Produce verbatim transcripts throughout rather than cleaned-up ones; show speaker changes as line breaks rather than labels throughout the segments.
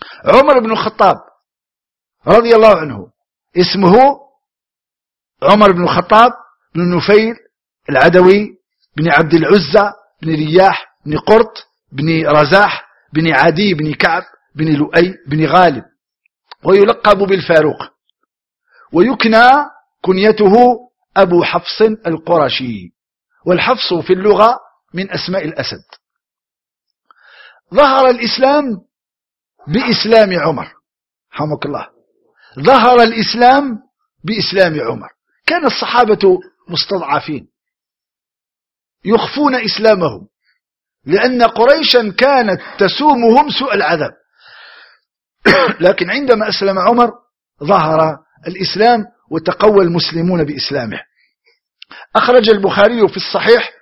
عمر بن الخطاب رضي الله عنه اسمه عمر بن الخطاب بن نفيل العدوي بن عبد العزى بن رياح بن قرط بن رزاح بن عدي بن كعب بن لؤي بن غالب، ويلقب بالفاروق، ويكنى كنيته أبو حفص القرشي، والحفص في اللغة من أسماء الأسد. ظهر الإسلام بإسلام عمر، رحمك الله، ظهر الإسلام بإسلام عمر. كان الصحابة مستضعفين يخفون إسلامهم، لأن قريشا كانت تسومهم سوء العذاب، لكن عندما أسلم عمر ظهر الإسلام وتقوى المسلمون بإسلامه. أخرج البخاري في الصحيح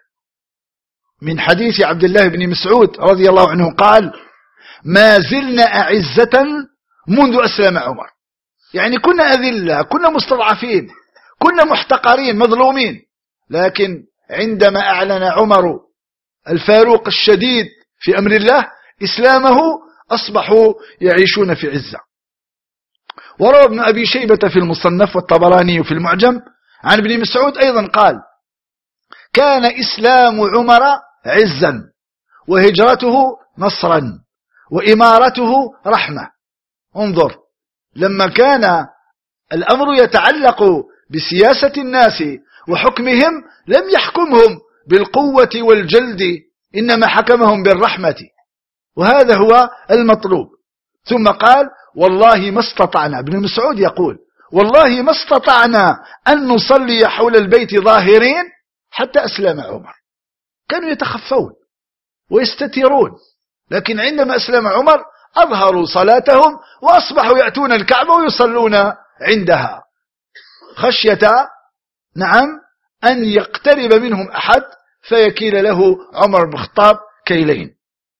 من حديث عبد الله بن مسعود رضي الله عنه قال: ما زلنا أعزة منذ أسلم عمر. يعني كنا أذلة، كنا مستضعفين، كنا محتقرين مظلومين، لكن عندما أعلن عمر الفاروق الشديد في أمر الله إسلامه أصبحوا يعيشون في عزة. وروى ابن أبي شيبة في المصنف والطبراني في المعجم عن ابن مسعود أيضا قال: كان إسلام عمر عزا، وهجرته نصرا، وإمارته رحمة. انظر، لما كان الأمر يتعلق بسياسة الناس وحكمهم لم يحكمهم بالقوة والجلد، إنما حكمهم بالرحمة، وهذا هو المطلوب. ثم قال: والله ما استطعنا، ابن مسعود يقول: والله ما استطعنا أن نصلي حول البيت ظاهرين حتى أسلم عمر. كانوا يتخفون ويستترون، لكن عندما أسلم عمر أظهروا صلاتهم وأصبحوا يأتون الكعبة ويصلون عندها، خشية نعم أن يقترب منهم أحد فيكيل له عمر بن الخطاب كيلين.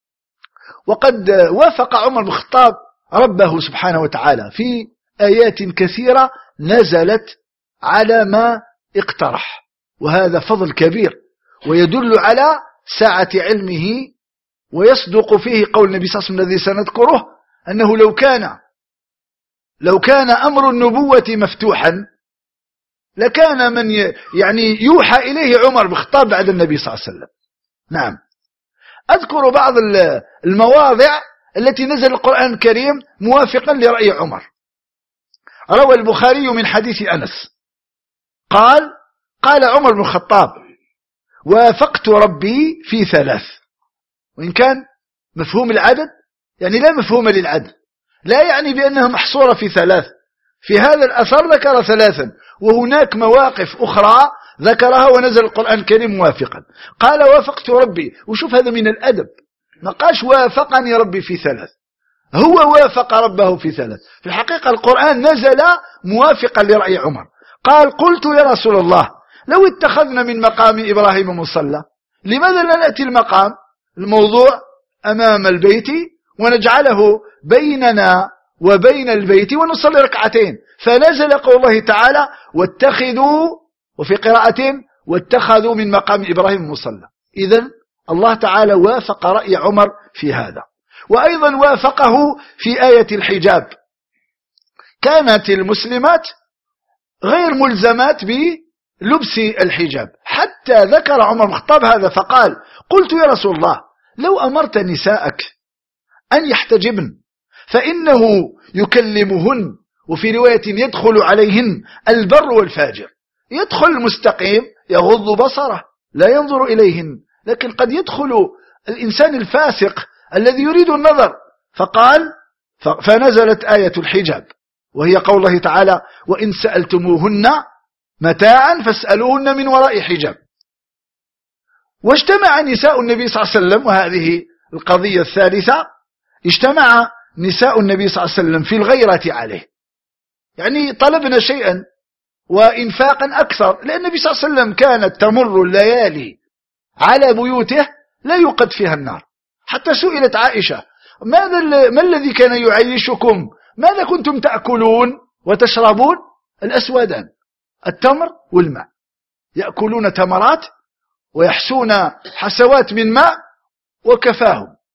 وقد وافق عمر بن الخطاب ربه سبحانه وتعالى في آيات كثيرة نزلت على ما اقترح، وهذا فضل كبير ويدل على سعة علمه، ويصدق فيه قول النبي صلى الله عليه وسلم الذي سنذكره، أنه لو كان لو كان أمر النبوة مفتوحا لكان من يعني يوحى إليه عمر بن الخطاب بعد النبي صلى الله عليه وسلم. نعم، أذكر بعض المواضع التي نزل القرآن الكريم موافقا لرأي عمر. روى البخاري من حديث أنس قال: قال عمر بن الخطاب: وافقت ربي في ثلاث. وإن كان مفهوم العدد يعني لا مفهوم للعدد، لا يعني بأنها محصورة في ثلاث. في هذا الأثر ذكر ثلاثا، وهناك مواقف أخرى ذكرها ونزل القرآن الكريم موافقا. قال: وافقت ربي، وشوف هذا من الأدب، ما قالش وافقني ربي في ثلاث، هو وافق ربه في ثلاث. في الحقيقة القرآن نزل موافقا لرأي عمر. قال: قلت يا رسول الله لو اتخذنا من مقام إبراهيم مصلى لماذا لا نأتي المقام الموضوع أمام البيت ونجعله بيننا وبين البيت ونصلي ركعتين؟ فنزل قول الله تعالى: واتخذوا، وفي قراءة واتخذوا من مقام إبراهيم مصلى. إذن الله تعالى وافق رأي عمر في هذا. وأيضا وافقه في آية الحجاب. كانت المسلمات غير ملزمات بلبس الحجاب، حتى ذكر عمر بن الخطاب هذا فقال: قلت يا رسول الله لو أمرت نساءك أن يحتجبن فإنه يكلمهن، وفي رواية يدخل عليهن البر والفاجر. يدخل المستقيم يغض بصره لا ينظر إليهن، لكن قد يدخل الإنسان الفاسق الذي يريد النظر. فقال: فنزلت آية الحجاب، وهي قول الله تعالى: وإن سألتموهن متاعا فاسألوهن من وراء حجاب. واجتمع نساء النبي صلى الله عليه وسلم، وهذه القضية الثالثة، اجتمع نساء النبي صلى الله عليه وسلم في الغيرة عليه، يعني طلبنا شيئا وإنفاقا أكثر، لأن النبي صلى الله عليه وسلم كانت تمر الليالي على بيوته لا يوقد فيها النار. حتى سئلت عائشة: ماذا ما الذي كان يعيشكم؟ ماذا كنتم تأكلون وتشربون؟ الأسودان، التمر والماء، يأكلون تمرات ويحسون حسوات من ماء وكفاهم،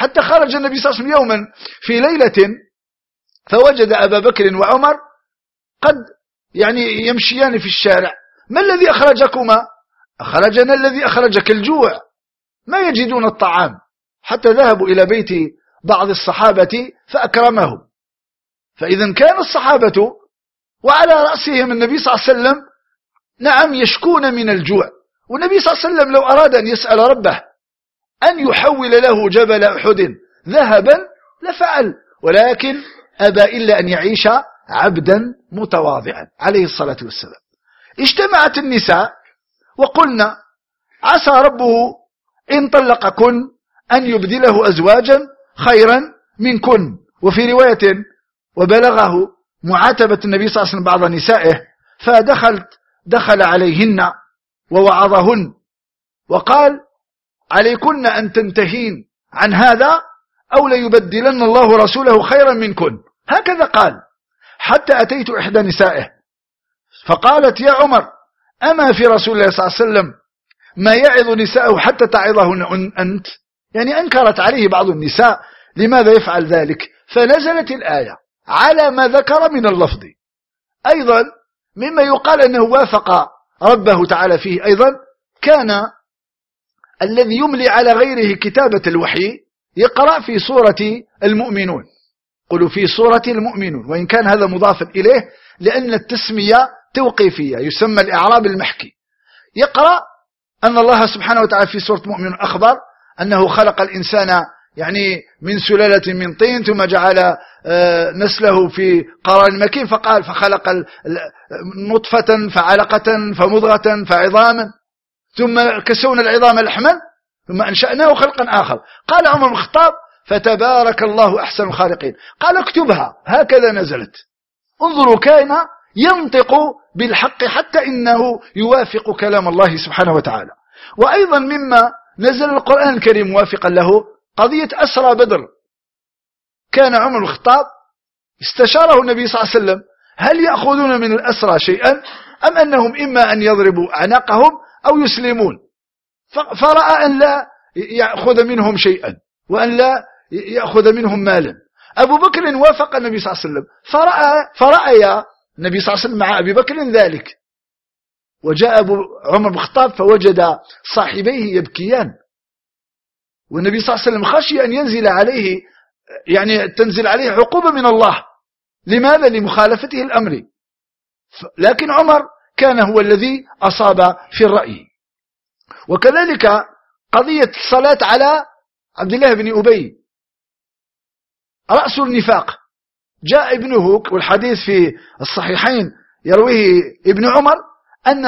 حتى خرج النبي صلى الله عليه وسلم يوما في ليلة فوجد أبا بكر وعمر قد يعني يمشيان في الشارع. ما الذي أخرجكما؟ أخرجنا الذي أخرجك الجوع، ما يجدون الطعام، حتى ذهبوا إلى بيت بعض الصحابة فأكرمهم. فإذا كان الصحابة وعلى رأسهم النبي صلى الله عليه وسلم نعم يشكون من الجوع، والنبي صلى الله عليه وسلم لو أراد أن يسأل ربه أن يحول له جبل أحد ذهبا لفعل، ولكن أبى إلا أن يعيش عبدا متواضعا عليه الصلاة والسلام. اجتمعت النساء وقلنا عسى ربه إن طلقكن أن يبدله أزواجا خيرا منكن. وفي رواية وبلغه معاتبة النبي صلى الله عليه وسلم بعض نسائه فدخلت دخل عليهن ووعظهن وقال عليكن أن تنتهين عن هذا أو ليبدلن الله رسوله خيرا منكن، هكذا قال. حتى أتيت إحدى نسائه فقالت يا عمر أما في رسول الله صلى الله عليه وسلم ما يعظ نساءه حتى تعظهن أنت؟ يعني أنكرت عليه بعض النساء لماذا يفعل ذلك، فنزلت الآية على ما ذكر من اللفظ. أيضا مما يقال أنه وافق ربه تعالى فيه أيضا كان الذي يملي على غيره كتابة الوحي يقرأ في سورة المؤمنون، قلوا في سورة المؤمنون، وإن كان هذا مضافا إليه لأن التسمية توقيفية يسمى الإعراب المحكي. يقرأ أن الله سبحانه وتعالى في سورة المؤمنون أخبر أنه خلق الإنسان يعني من سلالة من طين ثم جعل نسله في قرار مكين، فقال فخلق نطفة فعلقة فمضغة فعظاما ثم كسونا العظام لحما ثم أنشأناه خلقا آخر. قال عمر بن الخطاب فتبارك الله أحسن الخالقين. قال اكتبها هكذا نزلت. انظروا كان ينطق بالحق حتى إنه يوافق كلام الله سبحانه وتعالى. وأيضا مما نزل القرآن الكريم موافقا له قضية أسرى بدر. كان عمر بن الخطاب استشاره النبي صلى الله عليه وسلم هل يأخذون من الأسرى شيئا أم أنهم إما أن يضربوا أعناقهم أو يسلمون، فرأى أن لا يأخذ منهم شيئا وأن لا يأخذ منهم مالا. أبو بكر وافق النبي صلى الله عليه وسلم فرأى, فرأى النبي صلى الله عليه وسلم مع أبي بكر ذلك، وجاء أبو عمر بن الخطاب فوجد صاحبيه يبكيان، والنبي صلى الله عليه وسلم خشي أن ينزل عليه يعني تنزل عليه عقوبة من الله. لماذا؟ لمخالفته الأمر. لكن عمر كان هو الذي أصاب في الرأي. وكذلك قضية الصلاة على عبد الله بن أبي رأس النفاق. جاء ابنه والحديث في الصحيحين يرويه ابن عمر أن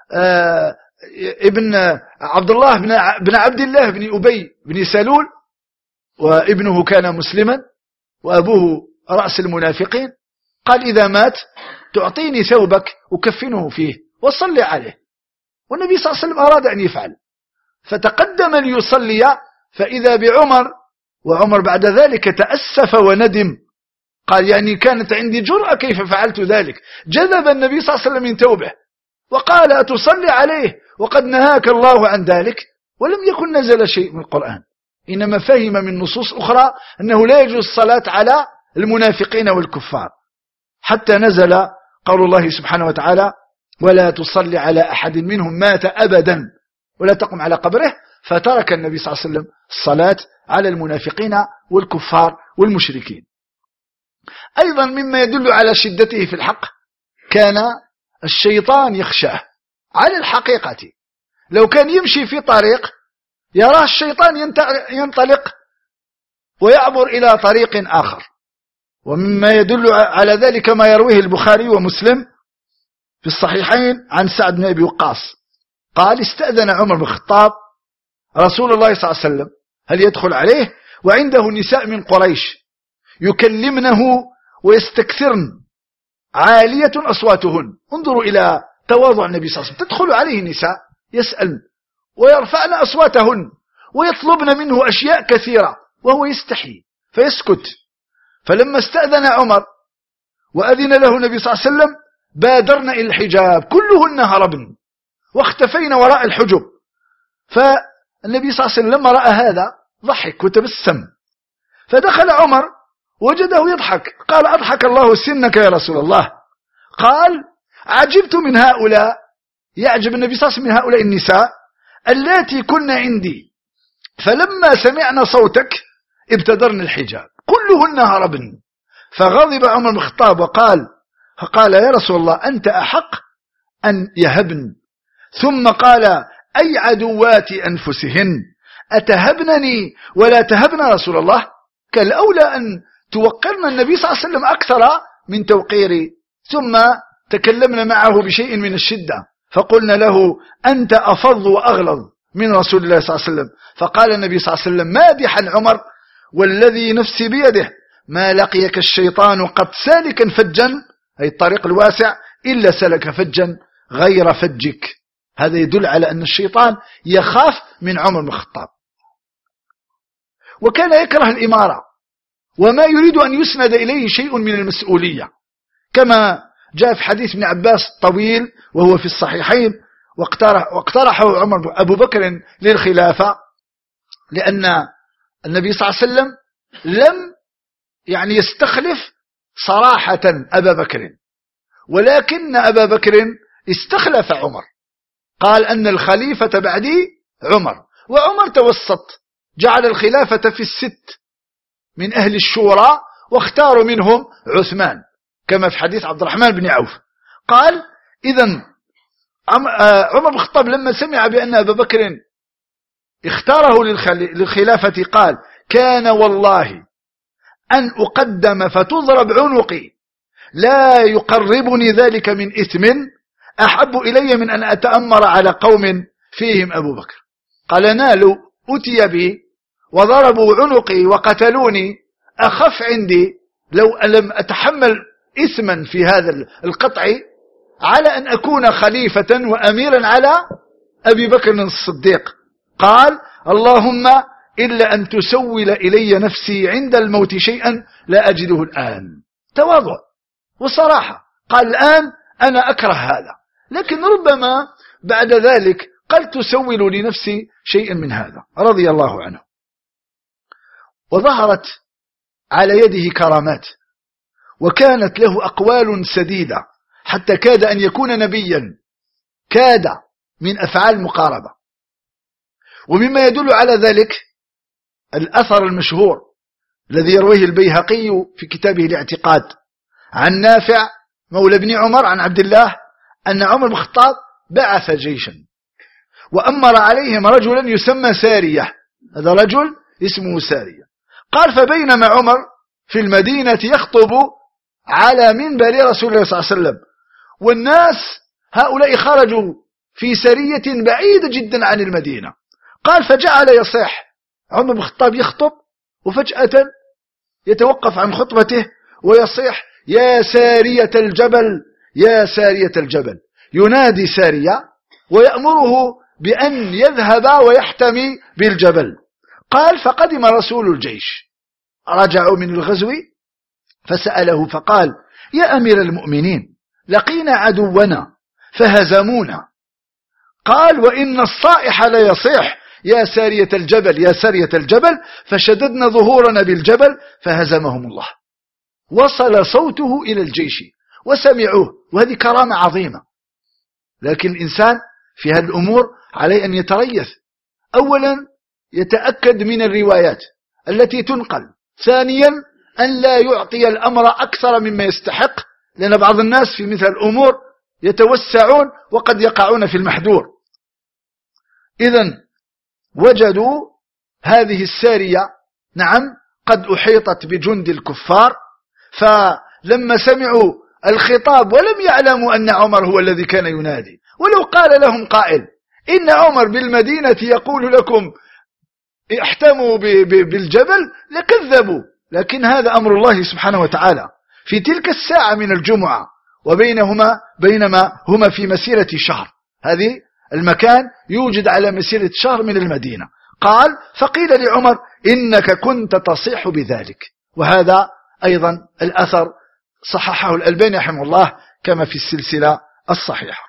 ابن عبد الله بن عبد الله بن أبي بن سلول وابنه كان مسلما وأبوه رأس المنافقين قال إذا مات تعطيني ثوبك أكفنه فيه وصلي عليه. والنبي صلى الله عليه وسلم أراد أن يفعل فتقدم ليصلي فإذا بعمر، وعمر بعد ذلك تأسف وندم قال يعني كانت عندي جرأة كيف فعلت ذلك. جذب النبي صلى الله عليه وسلم من ثوبه وقال أتصلي عليه وقد نهاك الله عن ذلك، ولم يكن نزل شيء من القرآن، إنما فهم من نصوص أخرى أنه لا يجوز الصلاة على المنافقين والكفار، حتى نزل قول الله سبحانه وتعالى ولا تصلي على أحد منهم مات أبدا ولا تقم على قبره، فترك النبي صلى الله عليه وسلم الصلاة على المنافقين والكفار والمشركين. أيضا مما يدل على شدته في الحق كان الشيطان يخشاه على الحقيقة. لو كان يمشي في طريق يراه الشيطان ينطلق ويعبر إلى طريق آخر. ومما يدل على ذلك ما يرويه البخاري ومسلم في الصحيحين عن سعد بن أبي وقاص قال استأذن عمر بن الخطاب رسول الله صلى الله عليه وسلم هل يدخل عليه وعنده نساء من قريش يكلمنه ويستكثرن عالية أصواتهن. انظروا إلى تواضع النبي صلى الله عليه وسلم، تدخل عليه نساء يسألن ويرفعن أصواتهن ويطلبن منه أشياء كثيرة وهو يستحي فيسكت. فلما استأذن عمر وأذن له النبي صلى الله عليه وسلم بادرن إلى الحجاب كلهن هربن واختفين وراء الحجب. فالنبي صلى الله عليه وسلم لما رأى هذا ضحك وتبسم فدخل عمر وجده يضحك، قال أضحك الله سنك يا رسول الله. قال عجبت من هؤلاء، يعجب النبي صلى الله عليه وسلم من هؤلاء النساء اللاتي كن عندي، فلما سمعنا صوتك ابتدرن الحجاب كلهن هربن. فغضب عمر بن الخطاب وقال فقال يا رسول الله أنت أحق أن يهبن. ثم قال أي عدوات أنفسهن أتهبنني ولا تهبن رسول الله؟ كالأولى أن توقرنا النبي صلى الله عليه وسلم أكثر من توقيري. ثم تكلمنا معه بشيء من الشدة فقلنا له أنت أفض وأغلظ من رسول الله صلى الله عليه وسلم. فقال النبي صلى الله عليه وسلم مادحا عمر والذي نفسي بيده ما لقيك الشيطان قد سالكا فجا، أي الطريق الواسع، إلا سلك فجا غير فجك. هذا يدل على أن الشيطان يخاف من عمر بن الخطاب. وكان يكره الإمارة وما يريد أن يسند إليه شيء من المسؤولية، كما جاء في حديث ابن عباس طويل وهو في الصحيحين واقترح واقترحه عمر أبو بكر للخلافة، لأن النبي صلى الله عليه وسلم لم يعني يستخلف صراحة أبا بكر، ولكن أبا بكر استخلف عمر، قال أن الخليفة بعدي عمر، وعمر توسط جعل الخلافة في الست من أهل الشورى واختاروا منهم عثمان كما في حديث عبد الرحمن بن عوف. قال إذن عمر بن الخطاب لما سمع بأن أبا بكر اختاره للخلافة قال كان والله أن أقدم فتضرب عنقي لا يقربني ذلك من إثم أحب إلي من أن أتأمر على قوم فيهم أبو بكر. قال نالوا أتي بي وضربوا عنقي وقتلوني أخف عندي لو لم أتحمل إثما في هذا القطع على أن أكون خليفة وأميرا على أبي بكر الصديق. قال اللهم إلا أن تسول إلي نفسي عند الموت شيئا لا أجده الآن. تواضع وصراحة، قال الآن أنا أكره هذا، لكن ربما بعد ذلك قال تسول لنفسي شيئا من هذا رضي الله عنه. وظهرت على يده كرامات، وكانت له أقوال سديدة حتى كاد أن يكون نبيا، كاد من أفعال المقاربة. ومما يدل على ذلك الأثر المشهور الذي يرويه البيهقي في كتابه الاعتقاد عن نافع مولى ابن عمر عن عبد الله أن عمر بن الخطاب بعث جيشا وأمر عليهم رجلا يسمى سارية، هذا رجل اسمه سارية. قال فبينما عمر في المدينة يخطب على منبر رسول الله صلى الله عليه وسلم والناس هؤلاء خرجوا في سرية بعيدة جدا عن المدينة، قال فجعل يصيح عمر بن الخطاب يخطب وفجأة يتوقف عن خطبته ويصيح يا سارية الجبل يا سارية الجبل، ينادي سارية ويأمره بأن يذهب ويحتمي بالجبل. قال فقدم رسول الجيش، رجعوا من الغزو فسأله فقال يا أمير المؤمنين لقينا عدونا فهزمونا. قال وإن الصائح لا يصيح يا سارية الجبل يا سارية الجبل فشددنا ظهورنا بالجبل فهزمهم الله. وصل صوته إلى الجيش وسمعوه، وهذه كرامة عظيمة. لكن الإنسان في هذه الأمور عليه أن يتريث، أولا يتأكد من الروايات التي تنقل، ثانيا أن لا يعطي الأمر أكثر مما يستحق، لأن بعض الناس في مثل الأمور يتوسعون وقد يقعون في المحذور. إذن وجدوا هذه السارية نعم قد أحيطت بجند الكفار، فلما سمعوا الخطاب ولم يعلموا أن عمر هو الذي كان ينادي، ولو قال لهم قائل إن عمر بالمدينة يقول لكم احتموا بالجبل لكذبوا، لكن هذا أمر الله سبحانه وتعالى في تلك الساعة من الجمعة، وبينهما بينما هما في مسيرة شهر، هذه المكان يوجد على مسيرة شهر من المدينة. قال فقيل لعمر إنك كنت تصيح بذلك. وهذا أيضا الأثر صححه الألباني رحمه الله كما في السلسلة الصحيحة.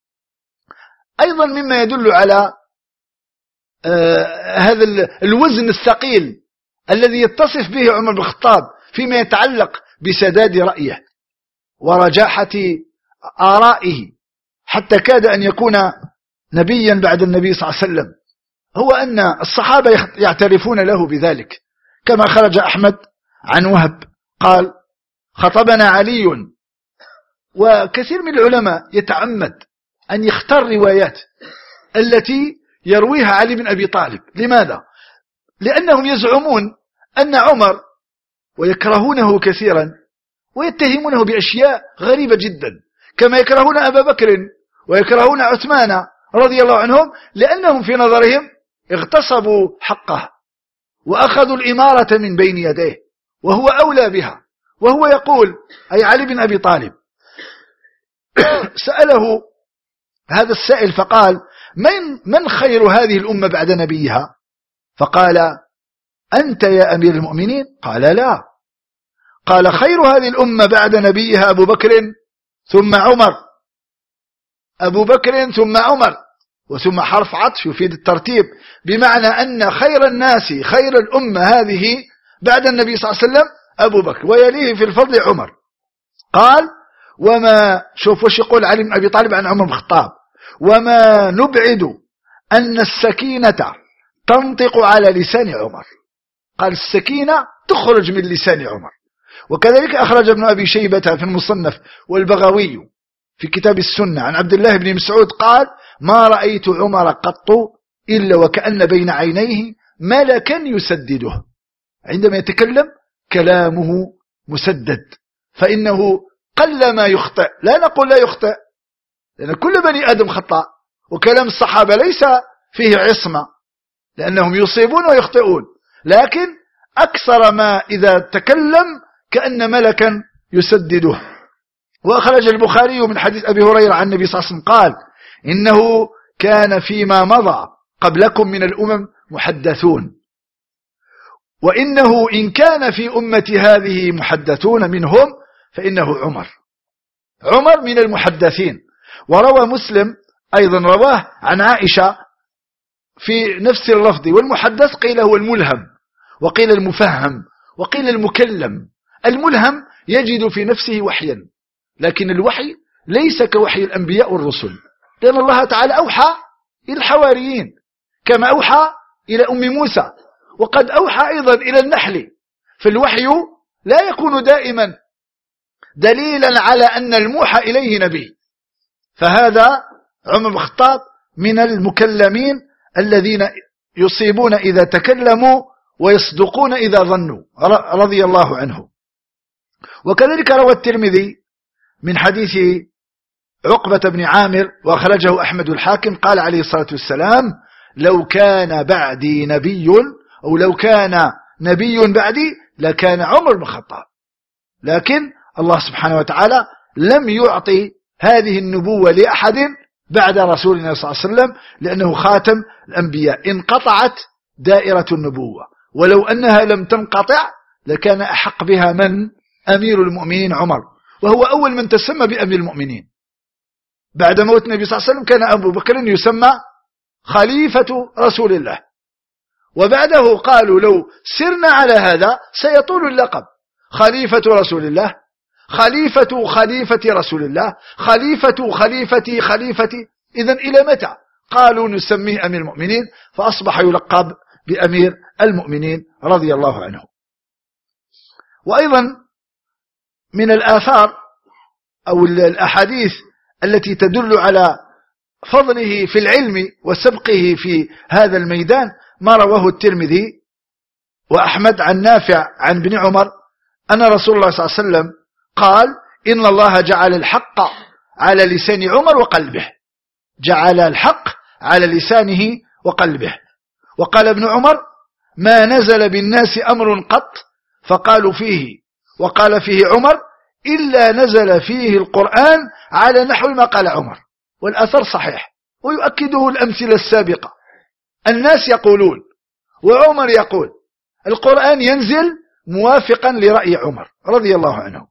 أيضا مما يدل على آه هذا الوزن الثقيل الذي يتصف به عمر بن الخطاب فيما يتعلق بسداد رأيه ورجاحة آرائه حتى كاد أن يكون نبيا بعد النبي صلى الله عليه وسلم، هو أن الصحابة يعترفون له بذلك، كما خرج أحمد عن وهب قال خطبنا علي. وكثير من العلماء يتعمد أن يختار روايات التي يرويها علي بن أبي طالب. لماذا؟ لأنهم يزعمون أن عمر، ويكرهونه كثيرا ويتهمونه بأشياء غريبة جدا، كما يكرهون أبا بكر ويكرهون عثمان رضي الله عنهم، لأنهم في نظرهم اغتصبوا حقه وأخذوا الإمارة من بين يديه وهو أولى بها. وهو يقول، أي علي بن أبي طالب، سأله هذا السائل فقال من, من خير هذه الأمة بعد نبيها؟ فقال أنت يا أمير المؤمنين؟ قال لا. قال خير هذه الأمة بعد نبيها أبو بكر ثم عمر، أبو بكر ثم عمر، وثم حرف عطف يفيد الترتيب، بمعنى أن خير الناس خير الأمة هذه بعد النبي صلى الله عليه وسلم أبو بكر، ويليه في الفضل عمر. قال وما، شوف وش يقول علي بن أبي طالب عن عمر بن الخطاب، وما نبعد أن السكينة تنطق على لسان عمر. قال السكينة تخرج من لسان عمر. وكذلك أخرج ابن أبي شيبة في المصنف والبغوي في كتاب السنة عن عبد الله بن مسعود قال ما رأيت عمر قط إلا وكأن بين عينيه ملكا يسدده. عندما يتكلم كلامه مسدد، فإنه قل ما يخطئ. لا نقول لا يخطئ، لأن كل بني آدم خطأ، وكلام الصحابة ليس فيه عصمة، لأنهم يصيبون ويخطئون، لكن أكثر ما إذا تكلم كأن ملكا يسدده. وأخرج البخاري من حديث أبي هريرة عن النبي صلى الله عليه وسلم قال إنه كان فيما مضى قبلكم من الأمم محدثون، وإنه إن كان في أمة هذه محدثون منهم فإنه عمر. عمر من المحدثين. وروى مسلم أيضا رواه عن عائشة في نفس اللفظ، والمحدث قيل هو الملهم، وقيل المفهم، وقيل المكلم. الملهم يجد في نفسه وحيا، لكن الوحي ليس كوحي الأنبياء والرسل، لأن الله تعالى أوحى إلى الحواريين كما أوحى إلى أم موسى، وقد أوحى أيضا إلى النحل. فالوحي لا يكون دائما دليلا على أن الموحى إليه نبي. فهذا عمر بن الخطاب من المكلمين الذين يصيبون إذا تكلموا ويصدقون إذا ظنوا رضي الله عنه. وكذلك روى الترمذي من حديث عقبة بن عامر وأخرجه أحمد الحاكم قال عليه الصلاة والسلام لو كان بعدي نبي، أو لو كان نبي بعدي لكان عمر بن الخطاب، لكن الله سبحانه وتعالى لم يعطي هذه النبوة لأحد بعد رسولنا صلى الله عليه وسلم، لأنه خاتم الأنبياء. انقطعت دائرة النبوة، ولو أنها لم تنقطع لكان أحق بها من؟ أمير المؤمنين عمر، وهو أول من تسمى بأمير المؤمنين. بعد موت النبي صلى الله عليه وسلم كان أبو بكر يسمى خليفة رسول الله، وبعده قالوا لو سرنا على هذا سيطول اللقب، خليفة رسول الله، خليفة خليفة رسول الله، خليفة خليفتي خليفتي. إذن إلى متى؟ قالوا نسميه أمير المؤمنين، فأصبح يلقب بأمير المؤمنين رضي الله عنه. وأيضا من الآثار أو الأحاديث التي تدل على فضله في العلم وسبقه في هذا الميدان ما رواه الترمذي وأحمد عن نافع عن ابن عمر أن رسول الله صلى الله عليه وسلم قال إن الله جعل الحق على لسان عمر وقلبه، جعل الحق على لسانه وقلبه. وقال ابن عمر ما نزل بالناس أمر قط فقالوا فيه وقال فيه عمر إلا نزل فيه القرآن على نحو ما قال عمر. والأثر صحيح، ويؤكده الأمثلة السابقة. الناس يقولون وعمر يقول القرآن ينزل موافقا لرأي عمر رضي الله عنه.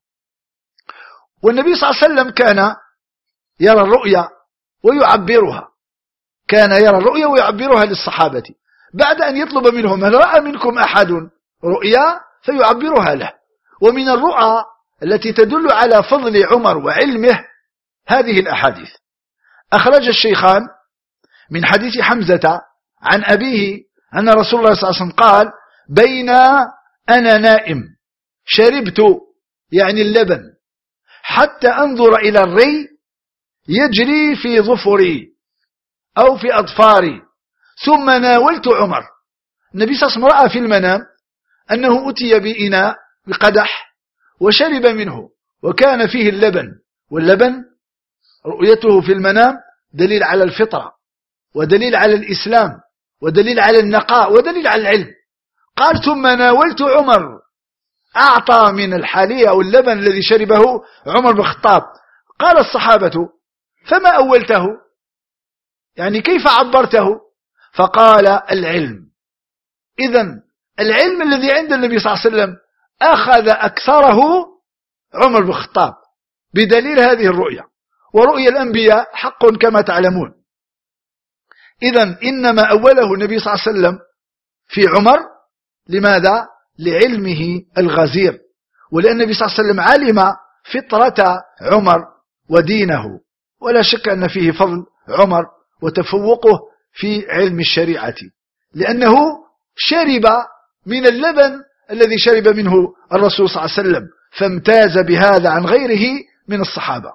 والنبي صلى الله عليه وسلم كان يرى الرؤيا ويعبرها، كان يرى الرؤيا ويعبرها للصحابة بعد أن يطلب منهم هل رأى منكم أحد رؤيا فيعبرها له. ومن الرؤى التي تدل على فضل عمر وعلمه هذه الأحاديث. أخرج الشيخان من حديث حمزة عن أبيه أن رسول الله صلى الله عليه وسلم قال: بين أنا نائم شربت يعني اللبن حتى أنظر إلى الري يجري في ظفري أو في أظفاري ثم ناولت عمر. النبي صلى الله عليه وسلم رأى في المنام أنه أتي بإناء بقدح وشرب منه وكان فيه اللبن، واللبن رؤيته في المنام دليل على الفطرة ودليل على الإسلام ودليل على النقاء ودليل على العلم. قال: ثم ناولت عمر، أعطى من الحليب أو اللبن الذي شربه عمر بن الخطاب. قال الصحابة: فما أولته؟ يعني كيف عبرته؟ فقال: العلم. إذن العلم الذي عند النبي صلى الله عليه وسلم أخذ أكثره عمر بن الخطاب بدليل هذه الرؤيا، ورؤيا الأنبياء حق كما تعلمون. إذن إنما أوله النبي صلى الله عليه وسلم في عمر. لماذا؟ لعلمه الغزير، ولأن النبي صلى الله عليه وسلم علم فطرة عمر ودينه، ولا شك أن فيه فضل عمر وتفوقه في علم الشريعة، لأنه شرب من اللبن الذي شرب منه الرسول صلى الله عليه وسلم، فامتاز بهذا عن غيره من الصحابة.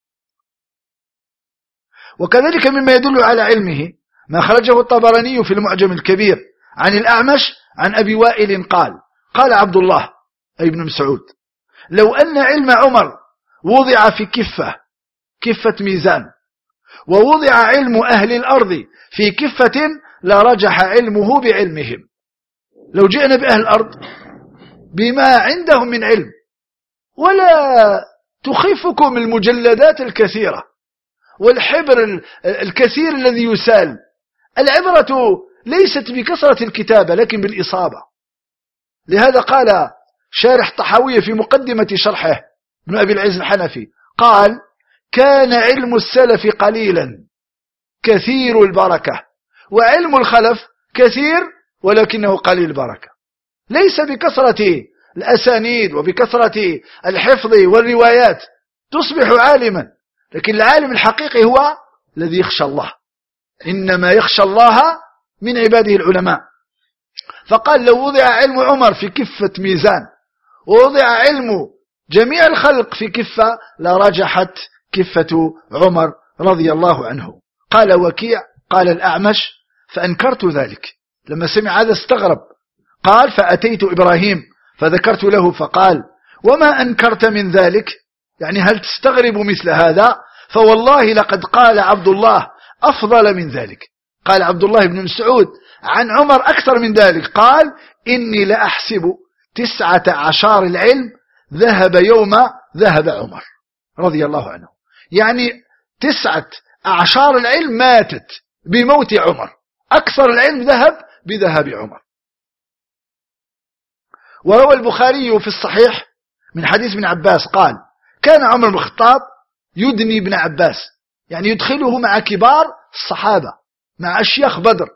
وكذلك مما يدل على علمه ما خرجه الطبراني في المعجم الكبير عن الأعمش عن أبي وائل قال: قال عبد الله أي ابن مسعود: لو أن علم عمر وضع في كفة كفة ميزان ووضع علم أهل الأرض في كفة لرجح علمه بعلمهم. لو جئنا بأهل الأرض بما عندهم من علم، ولا تخفكم المجلدات الكثيرة والحبر الكثير الذي يسال. العبرة ليست بكثرة الكتابة لكن بالإصابة. لهذا قال شارح طحاوية في مقدمة شرحه ابن أبي العز الحنفي قال: كان علم السلف قليلا كثير البركة، وعلم الخلف كثير ولكنه قليل البركة. ليس بكثرة الأسانيد وبكثرة الحفظ والروايات تصبح عالما، لكن العالم الحقيقي هو الذي يخشى الله. إنما يخشى الله من عباده العلماء. فقال: لو وضع علم عمر في كفة ميزان ووضع علم جميع الخلق في كفة لرجحت كفة عمر رضي الله عنه. قال وكيع قال الأعمش: فأنكرت ذلك. لما سمع هذا استغرب. قال: فأتيت إبراهيم فذكرت له فقال: وما أنكرت من ذلك؟ يعني هل تستغرب مثل هذا؟ فوالله لقد قال عبد الله أفضل من ذلك. قال عبد الله بن مسعود عن عمر أكثر من ذلك. قال: إني لأحسب تسعة عشر العلم ذهب يوم ذهب عمر رضي الله عنه. يعني تسعة أعشار العلم ماتت بموت عمر، أكثر العلم ذهب بذهب عمر. وروى البخاري في الصحيح من حديث ابن عباس قال: كان عمر بن الخطاب يدني ابن عباس، يعني يدخله مع كبار الصحابة مع أشياخ بدر.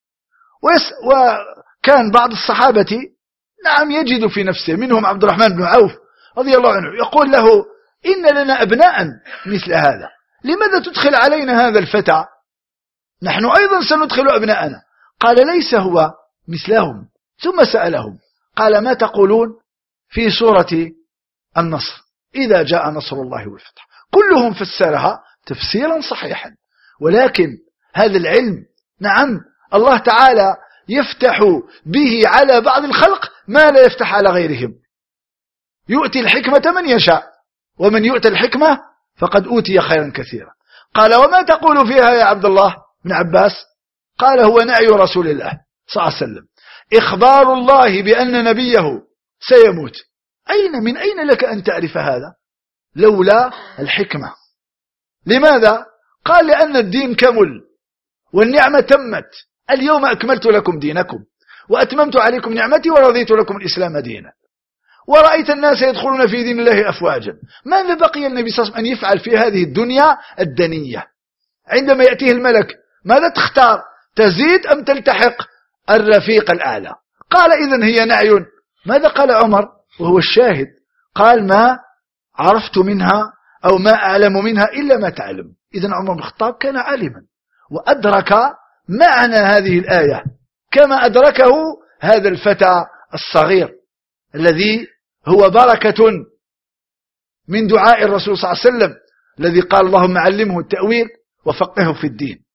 وكان بعض الصحابة نعم يجد في نفسه، منهم عبد الرحمن بن عوف رضي الله عنه، يقول له: إن لنا أبناء مثل هذا، لماذا تدخل علينا هذا الفتى؟ نحن أيضا سندخل أبناءنا. قال: ليس هو مثلهم. ثم سألهم قال: ما تقولون في سورة النصر إذا جاء نصر الله والفتح؟ كلهم فسرها تفسيرا صحيحا، ولكن هذا العلم نعم الله تعالى يفتح به على بعض الخلق ما لا يفتح على غيرهم. يؤتي الحكمة من يشاء، ومن يؤتى الحكمة فقد أوتي خيرا كثيرا. قال: وما تقول فيها يا عبد الله بن عباس؟ قال: هو نعي رسول الله صلى الله عليه وسلم، إخبار الله بأن نبيه سيموت. أين من أين لك أن تعرف هذا؟ لولا الحكمة. لماذا؟ قال: لأن الدين كمل والنعمة تمت. اليوم أكملت لكم دينكم وأتممت عليكم نعمتي ورضيت لكم الإسلام دينا. ورأيت الناس يدخلون في دين الله أفواجا. ماذا بقي النبي صلى الله عليه وسلم أن يفعل في هذه الدنيا الدنية؟ عندما يأتيه الملك ماذا تختار؟ تزيد أم تلتحق الرفيق الأعلى؟ قال: إذن هي نعي ماذا قال عمر وهو الشاهد؟ قال ما عرفت منها أو ما أعلم منها إلا ما تعلم. إذن عمر بن الخطاب كان عالما وأدرك معنى هذه الآية كما أدركه هذا الفتى الصغير الذي هو بركة من دعاء الرسول صلى الله عليه وسلم الذي قال اللهم علمه التأويل وفقهه في الدين.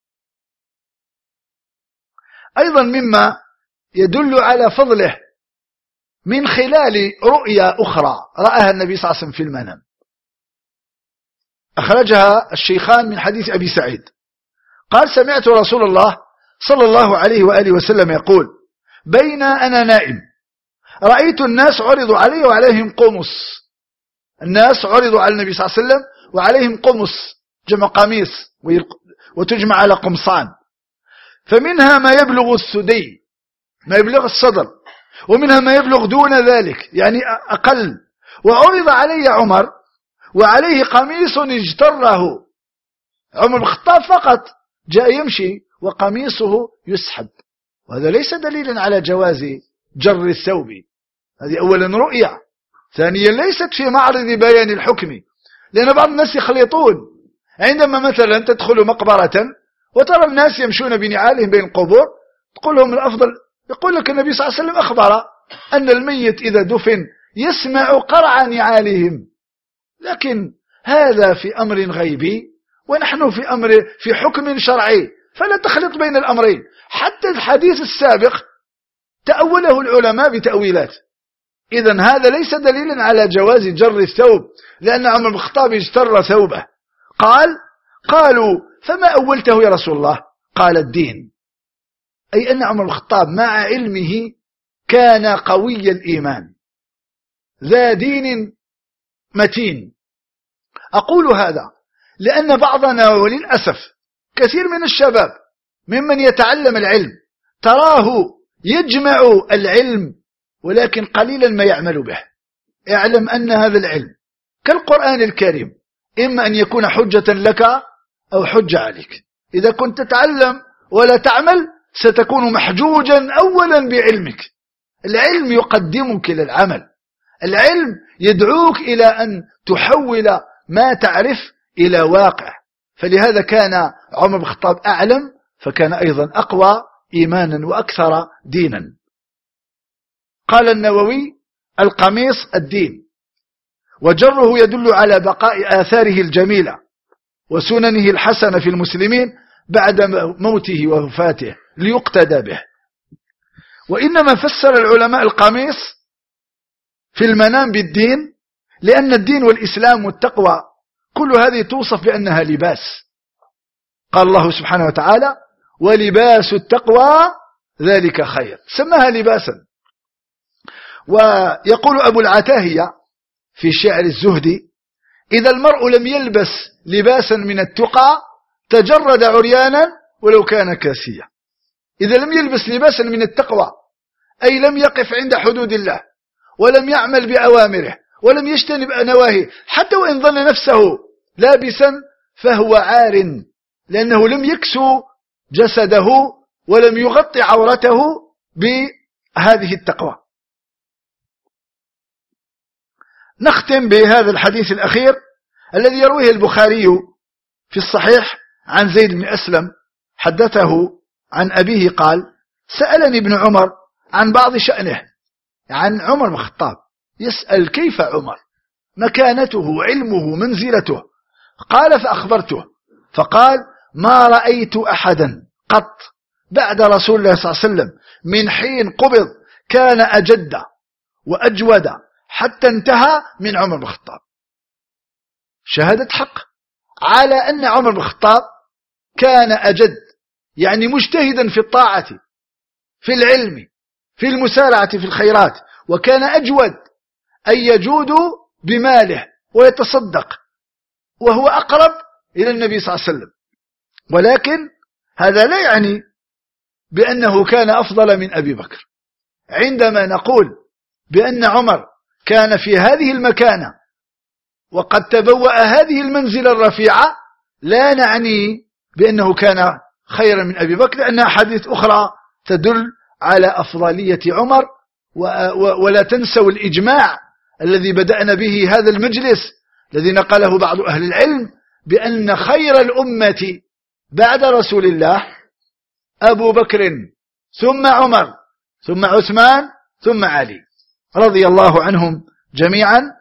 أيضا مما يدل على فضله من خلال رؤيا أخرى رآها النبي صلى الله عليه وسلم في المنام، أخرجها الشيخان من حديث أبي سعيد قال سمعت رسول الله صلى الله عليه وآله وسلم يقول بين أنا نائم رأيت الناس عرضوا علي وعليهم قمص. الناس عرضوا على النبي صلى الله عليه وسلم وعليهم قمص، جمع قميص وتجمع على قمصان، فمنها ما يبلغ الثدي ما يبلغ الصدر، ومنها ما يبلغ دون ذلك يعني أقل. وعرض علي عمر وعليه قميص اجتره. عمر بن الخطاب فقط جاء يمشي وقميصه يسحب، وهذا ليس دليلا على جواز جر الثوب. هذه أولا رؤيا، ثانيا ليست في معرض بيان الحكم، لأن بعض الناس يخلطون. عندما مثلا تدخل مقبرة وترى الناس يمشون بنعالهم بين القبور تقول لهم الأفضل، يقول لك النبي صلى الله عليه وسلم أخبر أن الميت إذا دفن يسمع قرع نعالهم، لكن هذا في أمر غيبي ونحن في أمر في حكم شرعي، فلا تخلط بين الأمرين. حتى الحديث السابق تأوله العلماء بتأويلات. إذن هذا ليس دليلا على جواز جر الثوب، لأن عمر بن الخطاب اجتر ثوبه. قال قالوا فما أولته يا رسول الله؟ قال الدين، أي أن عمر بن الخطاب مع علمه كان قوي الإيمان ذا دين متين. أقول هذا لأن بعضنا وللأسف كثير من الشباب ممن يتعلم العلم تراه يجمع العلم ولكن قليلا ما يعمل به. اعلم أن هذا العلم كالقرآن الكريم، إما أن يكون حجة لك أو حجة عليك. إذا كنت تتعلم ولا تعمل ستكون محجوجا أولا بعلمك. العلم يقدمك إلى العمل، العلم يدعوك إلى أن تحول ما تعرف إلى واقع. فلهذا كان عمر بن الخطاب أعلم، فكان أيضا أقوى إيمانا وأكثر دينا. قال النووي القميص الدين، وجره يدل على بقاء آثاره الجميلة وسننه الحسنة في المسلمين بعد موته ووفاته ليقتدى به. وإنما فسر العلماء القميص في المنام بالدين لأن الدين والإسلام والتقوى كل هذه توصف بأنها لباس. قال الله سبحانه وتعالى ولباس التقوى ذلك خير، سماها لباسا. ويقول أبو العتاهية في شعر الزهدي إذا المرء لم يلبس لباسا من التقى تجرد عريانا ولو كان كاسيا. إذا لم يلبس لباسا من التقوى أي لم يقف عند حدود الله ولم يعمل بأوامره ولم يجتنب نواهيه، حتى وإن ظن نفسه لابسا فهو عار، لأنه لم يكسو جسده ولم يغطي عورته بهذه التقوى. نختم بهذا الحديث الأخير الذي يرويه البخاري في الصحيح عن زيد بن أسلم حدثه عن أبيه قال سألني ابن عمر عن بعض شأنه، عن عمر بن الخطاب، يسأل كيف عمر، مكانته، علمه، منزلته. قال فأخبرته فقال ما رأيت أحدا قط بعد رسول الله صلى الله عليه وسلم من حين قبض كان أجد وأجود حتى انتهى من عمر بن الخطاب. شهادة حق على أن عمر بن الخطاب كان أجد، يعني مجتهدا في الطاعة، في العلم، في المسارعة في الخيرات، وكان أجود أن يجود بماله ويتصدق وهو أقرب إلى النبي صلى الله عليه وسلم. ولكن هذا لا يعني بأنه كان أفضل من أبي بكر. عندما نقول بأن عمر كان في هذه المكانة وقد تبوأ هذه المنزلة الرفيعة لا نعني بأنه كان خيرا من أبي بكر، لأن أحاديث أخرى تدل على أفضلية عمر ولا تنسوا الإجماع الذي بدأنا به هذا المجلس الذي نقله بعض أهل العلم بأن خير الأمة بعد رسول الله أبو بكر ثم عمر ثم عثمان ثم علي رضي الله عنهم جميعا.